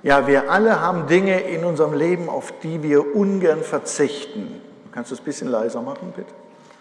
Ja, wir alle haben Dinge in unserem Leben, auf die wir ungern verzichten. Kannst du es ein bisschen leiser machen, bitte?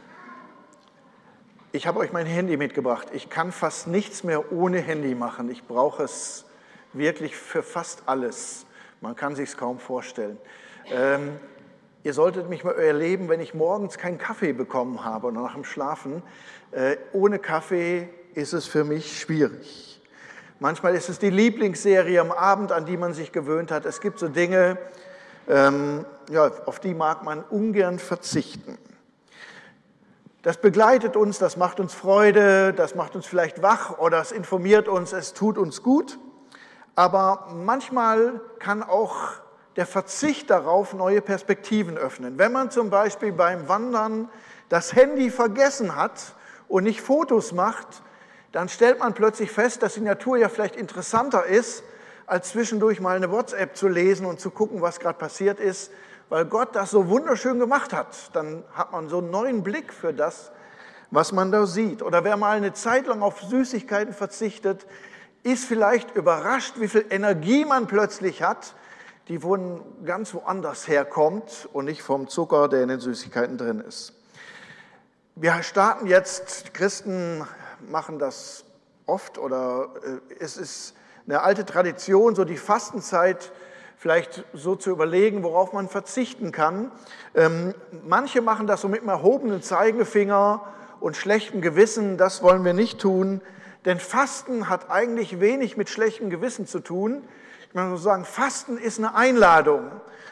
Ich habe euch mein Handy mitgebracht. Ich kann fast nichts mehr ohne Handy machen. Ich brauche es wirklich für fast alles. Man kann es sich kaum vorstellen. Ihr solltet mich mal erleben, wenn ich morgens keinen Kaffee bekommen habe oder nach dem Schlafen. Ohne Kaffee ist es für mich schwierig. Manchmal ist es die Lieblingsserie am Abend, an die man sich gewöhnt hat. Es gibt so Dinge, auf die mag man ungern verzichten. Das begleitet uns, das macht uns Freude, das macht uns vielleicht wach oder es informiert uns, es tut uns gut. Aber manchmal kann auch der Verzicht darauf neue Perspektiven öffnen. Wenn man zum Beispiel beim Wandern das Handy vergessen hat und nicht Fotos macht, dann stellt man plötzlich fest, dass die Natur ja vielleicht interessanter ist, als zwischendurch mal eine WhatsApp zu lesen und zu gucken, was gerade passiert ist, weil Gott das so wunderschön gemacht hat. Dann hat man so einen neuen Blick für das, was man da sieht. Oder wer mal eine Zeit lang auf Süßigkeiten verzichtet, ist vielleicht überrascht, wie viel Energie man plötzlich hat, die von ganz woanders herkommt und nicht vom Zucker, der in den Süßigkeiten drin ist. Wir starten jetzt, Christen machen das oft oder es ist eine alte Tradition, so die Fastenzeit vielleicht so zu überlegen, worauf man verzichten kann. Manche machen das so mit einem erhobenen Zeigefinger und schlechtem Gewissen, das wollen wir nicht tun, denn Fasten hat eigentlich wenig mit schlechtem Gewissen zu tun. Ich muss nur sagen, Fasten ist eine Einladung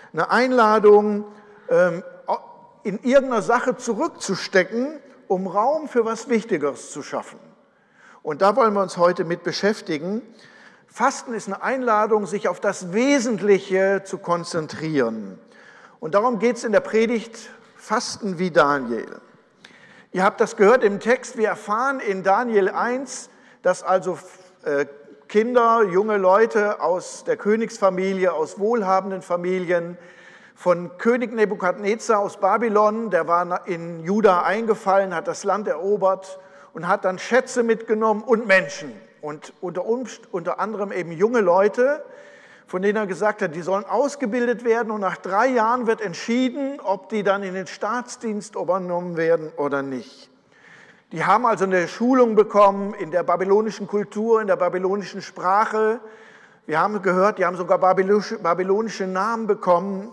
in irgendeiner Sache zurückzustecken, um Raum für was Wichtigeres zu schaffen. Und da wollen wir uns heute mit beschäftigen. Fasten ist eine Einladung, sich auf das Wesentliche zu konzentrieren. Und darum geht es in der Predigt Fasten wie Daniel. Ihr habt das gehört im Text, wir erfahren in Daniel 1, dass also Kinder, junge Leute aus der Königsfamilie, aus wohlhabenden Familien, von König Nebukadnezar aus Babylon, der war in Juda eingefallen, hat das Land erobert und hat dann Schätze mitgenommen und Menschen. Und unter anderem eben junge Leute, von denen er gesagt hat, die sollen ausgebildet werden und nach 3 Jahren wird entschieden, ob die dann in den Staatsdienst übernommen werden oder nicht. Die haben also eine Schulung bekommen in der babylonischen Kultur, in der babylonischen Sprache. Wir haben gehört, die haben sogar babylonische Namen bekommen.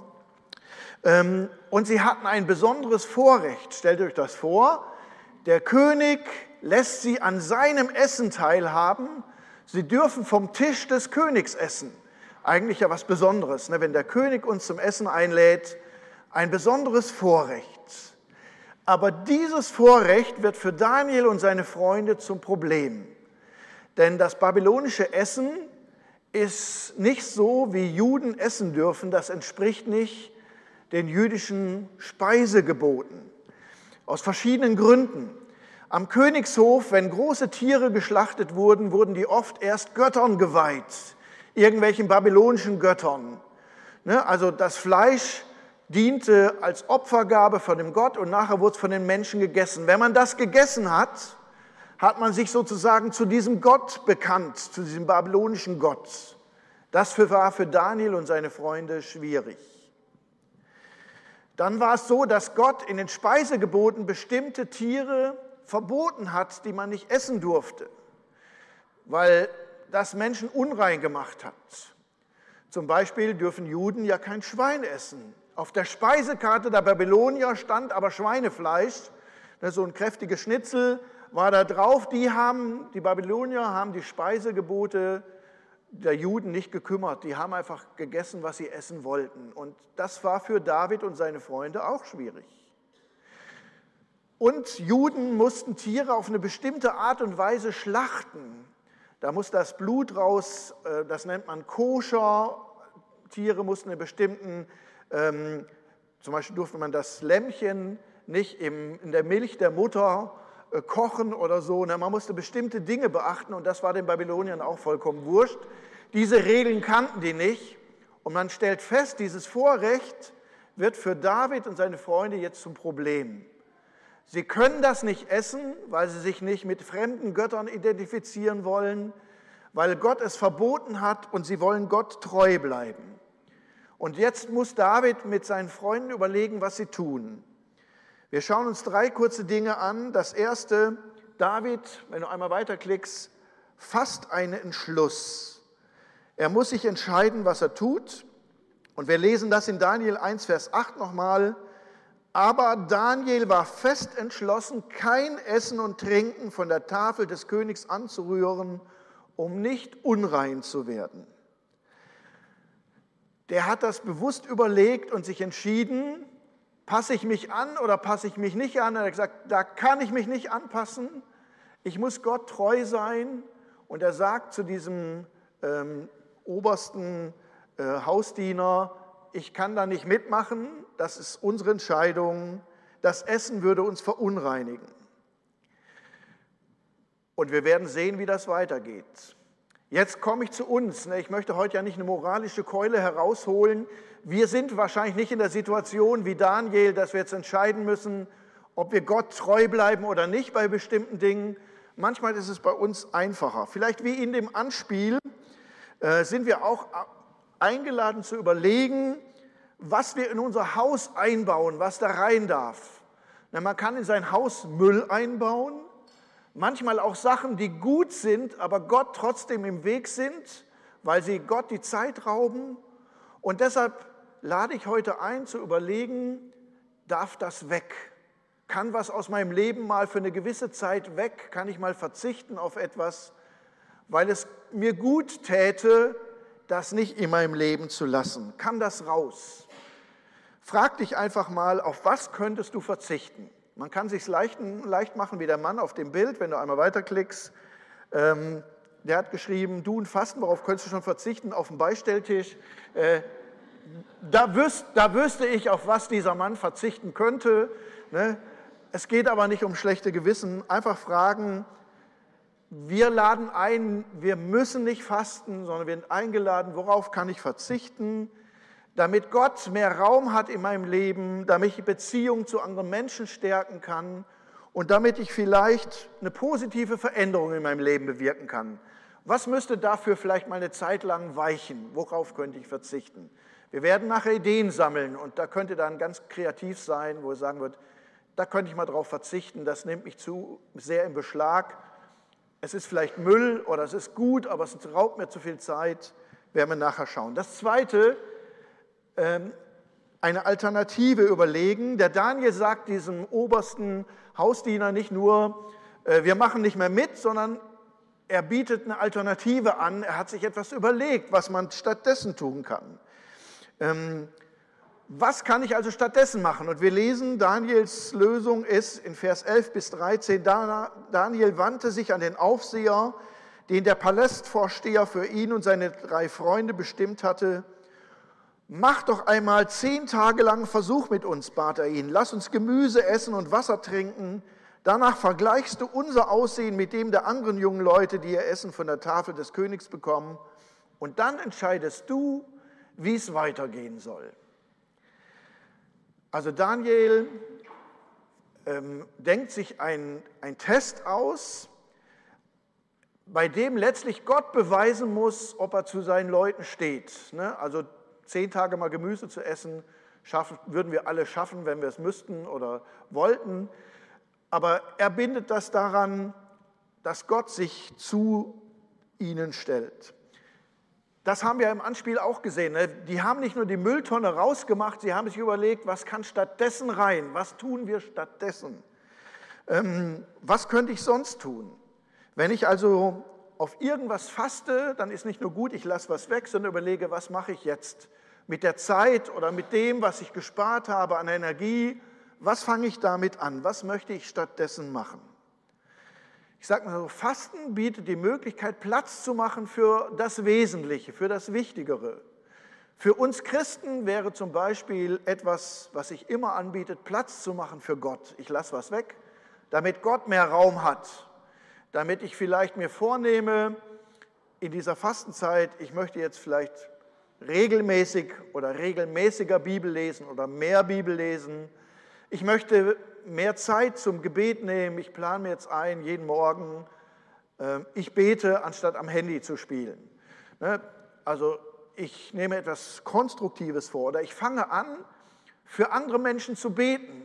Und sie hatten ein besonderes Vorrecht. Stellt euch das vor, der König lässt sie an seinem Essen teilhaben. Sie dürfen vom Tisch des Königs essen. Eigentlich ja was Besonderes, ne? Wenn der König uns zum Essen einlädt, ein besonderes Vorrecht. Aber dieses Vorrecht wird für Daniel und seine Freunde zum Problem. Denn das babylonische Essen ist nicht so, wie Juden essen dürfen. Das entspricht nicht den jüdischen Speisegeboten. Aus verschiedenen Gründen. Am Königshof, wenn große Tiere geschlachtet wurden, wurden die oft erst Göttern geweiht, irgendwelchen babylonischen Göttern. Also das Fleisch diente als Opfergabe von dem Gott und nachher wurde es von den Menschen gegessen. Wenn man das gegessen hat, hat man sich sozusagen zu diesem Gott bekannt, zu diesem babylonischen Gott. Das war für Daniel und seine Freunde schwierig. Dann war es so, dass Gott in den Speisegeboten bestimmte Tiere verboten hat, die man nicht essen durfte, weil das Menschen unrein gemacht hat. Zum Beispiel dürfen Juden ja kein Schwein essen. Auf der Speisekarte der Babylonier stand aber Schweinefleisch, so ein kräftiges Schnitzel war da drauf. Die Babylonier haben die Speisegebote der Juden nicht gekümmert. Die haben einfach gegessen, was sie essen wollten. Und das war für David und seine Freunde auch schwierig. Und Juden mussten Tiere auf eine bestimmte Art und Weise schlachten. Da muss das Blut raus, das nennt man koscher. Tiere mussten in bestimmten, zum Beispiel durfte man das Lämmchen nicht in der Milch der Mutter kochen oder so. Man musste bestimmte Dinge beachten und das war den Babyloniern auch vollkommen wurscht. Diese Regeln kannten die nicht und man stellt fest, dieses Vorrecht wird für David und seine Freunde jetzt zum Problem. Sie können das nicht essen, weil sie sich nicht mit fremden Göttern identifizieren wollen, weil Gott es verboten hat und sie wollen Gott treu bleiben. Und jetzt muss David mit seinen Freunden überlegen, was sie tun. Wir schauen uns 3 kurze Dinge an. Das erste, David, wenn du einmal weiterklickst, fasst einen Entschluss. Er muss sich entscheiden, was er tut. Und wir lesen das in Daniel 1, Vers 8 nochmal. Aber Daniel war fest entschlossen, kein Essen und Trinken von der Tafel des Königs anzurühren, um nicht unrein zu werden. Der hat das bewusst überlegt und sich entschieden, passe ich mich an oder passe ich mich nicht an? Er hat gesagt, da kann ich mich nicht anpassen, ich muss Gott treu sein. Und er sagt zu diesem obersten Hausdiener, ich kann da nicht mitmachen, das ist unsere Entscheidung, das Essen würde uns verunreinigen. Und wir werden sehen, wie das weitergeht. Jetzt komme ich zu uns. Ich möchte heute ja nicht eine moralische Keule herausholen. Wir sind wahrscheinlich nicht in der Situation wie Daniel, dass wir jetzt entscheiden müssen, ob wir Gott treu bleiben oder nicht bei bestimmten Dingen. Manchmal ist es bei uns einfacher. Vielleicht wie in dem Anspiel sind wir auch eingeladen zu überlegen, was wir in unser Haus einbauen, was da rein darf. Man kann in sein Haus Müll einbauen, manchmal auch Sachen, die gut sind, aber Gott trotzdem im Weg sind, weil sie Gott die Zeit rauben. Und deshalb lade ich heute ein, zu überlegen, darf das weg? Kann was aus meinem Leben mal für eine gewisse Zeit weg? Kann ich mal verzichten auf etwas, weil es mir gut täte, das nicht in meinem Leben zu lassen? Kann das raus? Frag dich einfach mal, auf was könntest du verzichten? Man kann es sich leicht machen wie der Mann auf dem Bild, wenn du einmal weiterklickst. Der hat geschrieben, du und Fasten, worauf könntest du schon verzichten? Auf dem Beistelltisch. Da wüsste ich, auf was dieser Mann verzichten könnte. Es geht aber nicht um schlechte Gewissen. Einfach fragen, wir laden ein, wir müssen nicht fasten, sondern wir sind eingeladen, worauf kann ich verzichten, damit Gott mehr Raum hat in meinem Leben, damit ich die Beziehung zu anderen Menschen stärken kann und damit ich vielleicht eine positive Veränderung in meinem Leben bewirken kann. Was müsste dafür vielleicht mal eine Zeit lang weichen? Worauf könnte ich verzichten? Wir werden nachher Ideen sammeln und da könnte dann ganz kreativ sein, wo es sagen wird, da könnte ich mal drauf verzichten, das nimmt mich zu sehr in Beschlag. Es ist vielleicht Müll oder es ist gut, aber es raubt mir zu viel Zeit, werden wir nachher schauen. Das Zweite, eine Alternative überlegen. Der Daniel sagt diesem obersten Hausdiener nicht nur, wir machen nicht mehr mit, sondern er bietet eine Alternative an. Er hat sich etwas überlegt, was man stattdessen tun kann. Was kann ich also stattdessen machen? Und wir lesen, Daniels Lösung ist in Vers 11 bis 13, Daniel wandte sich an den Aufseher, den der Palastvorsteher für ihn und seine 3 Freunde bestimmt hatte. Mach doch einmal 10 Tage lang einen Versuch mit uns, bat er ihn. Lass uns Gemüse essen und Wasser trinken. Danach vergleichst du unser Aussehen mit dem der anderen jungen Leute, die ihr Essen von der Tafel des Königs bekommen. Und dann entscheidest du, wie es weitergehen soll. Also Daniel denkt sich einen Test aus, bei dem letztlich Gott beweisen muss, ob er zu seinen Leuten steht. Also 10 Tage mal Gemüse zu essen, würden wir alle schaffen, wenn wir es müssten oder wollten. Aber er bindet das daran, dass Gott sich zu ihnen stellt. Das haben wir im Anspiel auch gesehen. Die haben nicht nur die Mülltonne rausgemacht, sie haben sich überlegt, was kann stattdessen rein? Was tun wir stattdessen? Was könnte ich sonst tun? Wenn ich also auf irgendwas faste, dann ist nicht nur gut, ich lasse was weg, sondern überlege, was mache ich jetzt mit der Zeit oder mit dem, was ich gespart habe an Energie? Was fange ich damit an? Was möchte ich stattdessen machen? Ich sage mal so, Fasten bietet die Möglichkeit, Platz zu machen für das Wesentliche, für das Wichtigere. Für uns Christen wäre zum Beispiel etwas, was sich immer anbietet, Platz zu machen für Gott. Ich lasse was weg, damit Gott mehr Raum hat, damit ich vielleicht mir vornehme, in dieser Fastenzeit, ich möchte jetzt vielleicht regelmäßig oder regelmäßiger Bibel lesen oder mehr Bibel lesen. Ich möchte mehr Zeit zum Gebet nehmen. Ich plane mir jetzt ein, jeden Morgen Ich bete, anstatt am Handy zu spielen. Also ich nehme etwas Konstruktives vor oder ich fange an, für andere Menschen zu beten.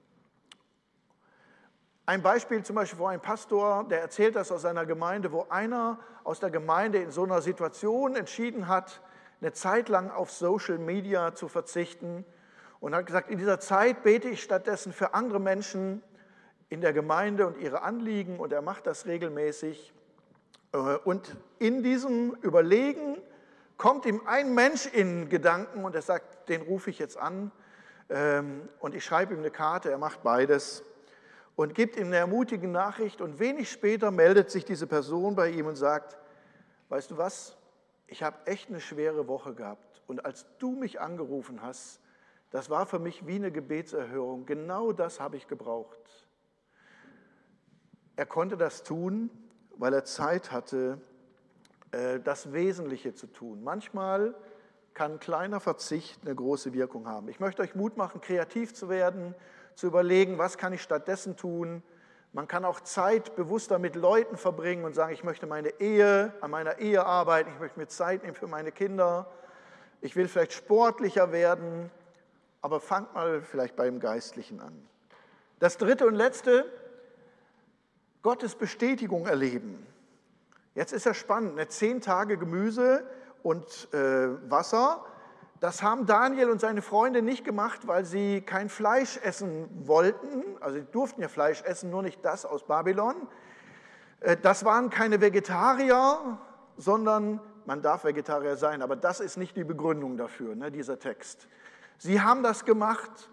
Ein Beispiel zum Beispiel vor einem Pastor, der erzählt das aus seiner Gemeinde, wo einer aus der Gemeinde in so einer Situation entschieden hat, eine Zeit lang auf Social Media zu verzichten und hat gesagt, in dieser Zeit bete ich stattdessen für andere Menschen in der Gemeinde und ihre Anliegen und er macht das regelmäßig. Und in diesem Überlegen kommt ihm ein Mensch in Gedanken und er sagt, den rufe ich jetzt an und ich schreibe ihm eine Karte, er macht beides und gibt ihm eine ermutigende Nachricht und wenig später meldet sich diese Person bei ihm und sagt, weißt du was, ich habe echt eine schwere Woche gehabt und als du mich angerufen hast, das war für mich wie eine Gebetserhörung, genau das habe ich gebraucht. Er konnte das tun, weil er Zeit hatte, das Wesentliche zu tun. Manchmal kann ein kleiner Verzicht eine große Wirkung haben. Ich möchte euch Mut machen, kreativ zu werden, zu überlegen, was kann ich stattdessen tun. Man kann auch Zeit bewusster mit Leuten verbringen und sagen, ich möchte an meiner Ehe arbeiten, ich möchte mir Zeit nehmen für meine Kinder, ich will vielleicht sportlicher werden, aber fangt mal vielleicht beim Geistlichen an. Das dritte und letzte, Gottes Bestätigung erleben. Jetzt ist ja spannend, 10 Tage Gemüse und Wasser, das haben Daniel und seine Freunde nicht gemacht, weil sie kein Fleisch essen wollten, also sie durften ja Fleisch essen, nur nicht das aus Babylon. Das waren keine Vegetarier, sondern, man darf Vegetarier sein, aber das ist nicht die Begründung dafür, dieser Text. Sie haben das gemacht,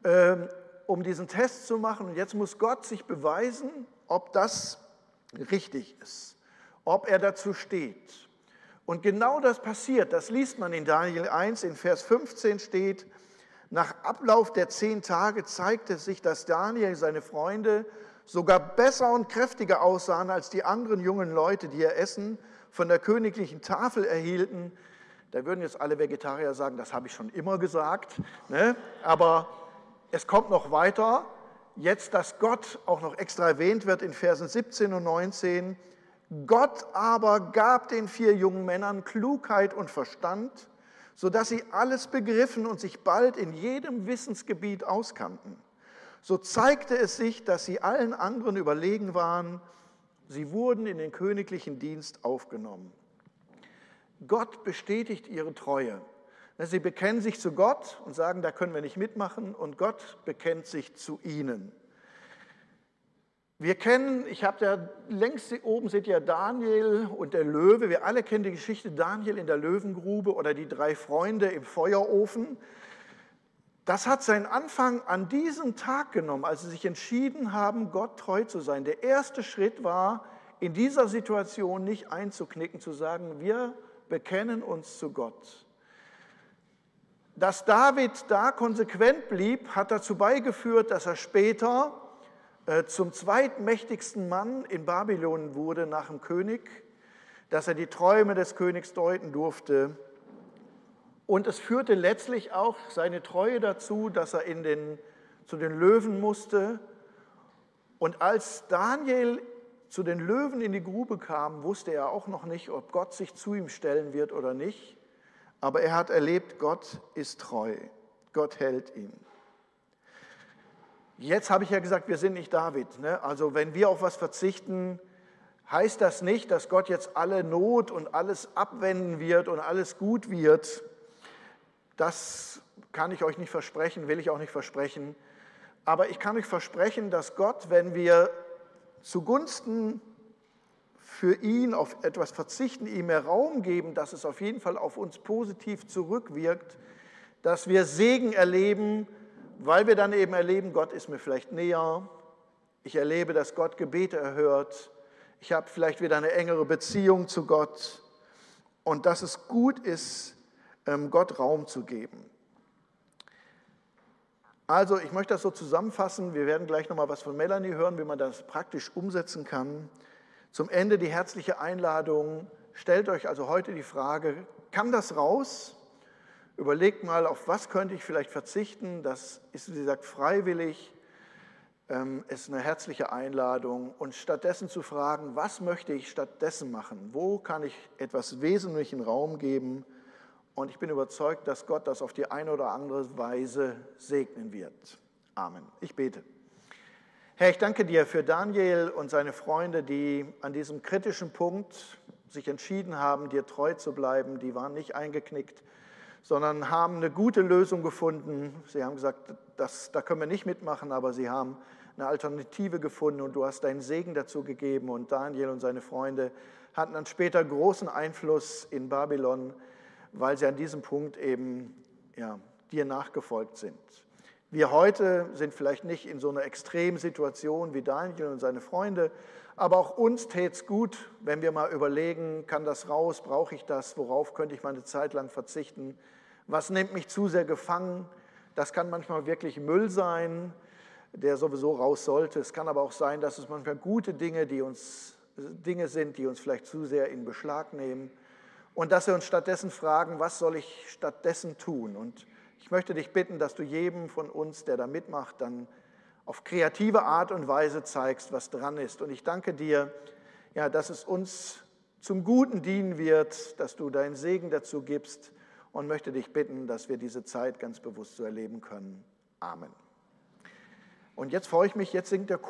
um diesen Test zu machen und jetzt muss Gott sich beweisen, ob das richtig ist, ob er dazu steht. Und genau das passiert, das liest man in Daniel 1, in Vers 15 steht, nach Ablauf der 10 Tage zeigte sich, dass Daniel, seine Freunde, sogar besser und kräftiger aussahen als die anderen jungen Leute, die ihr Essen von der königlichen Tafel erhielten. Da würden jetzt alle Vegetarier sagen, das habe ich schon immer gesagt, ne? Aber es kommt noch weiter. Jetzt, dass Gott auch noch extra erwähnt wird in Versen 17 und 19. Gott aber gab den 4 jungen Männern Klugheit und Verstand, sodass sie alles begriffen und sich bald in jedem Wissensgebiet auskannten. So zeigte es sich, dass sie allen anderen überlegen waren. Sie wurden in den königlichen Dienst aufgenommen. Gott bestätigt ihre Treue. Sie bekennen sich zu Gott und sagen, da können wir nicht mitmachen, und Gott bekennt sich zu ihnen. Wir kennen, ich habe da längst oben seht ihr Daniel und der Löwe, wir alle kennen die Geschichte Daniel in der Löwengrube oder die 3 Freunde im Feuerofen. Das hat seinen Anfang an diesem Tag genommen, als sie sich entschieden haben, Gott treu zu sein. Der erste Schritt war, in dieser Situation nicht einzuknicken, zu sagen, wir bekennen uns zu Gott. Dass David da konsequent blieb, hat dazu beigeführt, dass er später zum zweitmächtigsten Mann in Babylon wurde nach dem König, dass er die Träume des Königs deuten durfte. Und es führte letztlich auch seine Treue dazu, dass er zu den Löwen musste. Und als Daniel zu den Löwen in die Grube kam, wusste er auch noch nicht, ob Gott sich zu ihm stellen wird oder nicht. Aber er hat erlebt, Gott ist treu. Gott hält ihn. Jetzt habe ich ja gesagt, wir sind nicht David. Ne? Also wenn wir auf was verzichten, heißt das nicht, dass Gott jetzt alle Not und alles abwenden wird und alles gut wird. Das kann ich euch nicht versprechen, will ich auch nicht versprechen. Aber ich kann euch versprechen, dass Gott, wenn wir zugunsten für ihn auf etwas verzichten, ihm mehr Raum geben, dass es auf jeden Fall auf uns positiv zurückwirkt, dass wir Segen erleben, weil wir dann eben erleben, Gott ist mir vielleicht näher, ich erlebe, dass Gott Gebete erhört, ich habe vielleicht wieder eine engere Beziehung zu Gott und dass es gut ist, Gott Raum zu geben. Also ich möchte das so zusammenfassen, wir werden gleich nochmal was von Melanie hören, wie man das praktisch umsetzen kann. Zum Ende die herzliche Einladung, stellt euch also heute die Frage, kann das raus? Überlegt mal, auf was könnte ich vielleicht verzichten, das ist, wie gesagt, freiwillig. ist eine herzliche Einladung, und stattdessen zu fragen, was möchte ich stattdessen machen? Wo kann ich etwas wesentlichen Raum geben? Und ich bin überzeugt, dass Gott das auf die eine oder andere Weise segnen wird. Amen. Ich bete. Herr, ich danke dir für Daniel und seine Freunde, die an diesem kritischen Punkt sich entschieden haben, dir treu zu bleiben. Die waren nicht eingeknickt, sondern haben eine gute Lösung gefunden. Sie haben gesagt, da können wir nicht mitmachen, aber sie haben eine Alternative gefunden und du hast deinen Segen dazu gegeben. Und Daniel und seine Freunde hatten dann später großen Einfluss in Babylon, weil sie an diesem Punkt eben dir nachgefolgt sind. Wir heute sind vielleicht nicht in so einer Extremsituation wie Daniel und seine Freunde, aber auch uns täte es gut, wenn wir mal überlegen, kann das raus, brauche ich das, worauf könnte ich mal eine Zeit lang verzichten, was nimmt mich zu sehr gefangen. Das kann manchmal wirklich Müll sein, der sowieso raus sollte. Es kann aber auch sein, dass es manchmal gute Dinge sind, die uns vielleicht zu sehr in Beschlag nehmen. Und dass wir uns stattdessen fragen, was soll ich stattdessen tun? Und ich möchte dich bitten, dass du jedem von uns, der da mitmacht, dann auf kreative Art und Weise zeigst, was dran ist. Und ich danke dir, dass es uns zum Guten dienen wird, dass du deinen Segen dazu gibst, und möchte dich bitten, dass wir diese Zeit ganz bewusst so erleben können. Amen. Und jetzt freue ich mich, jetzt singt der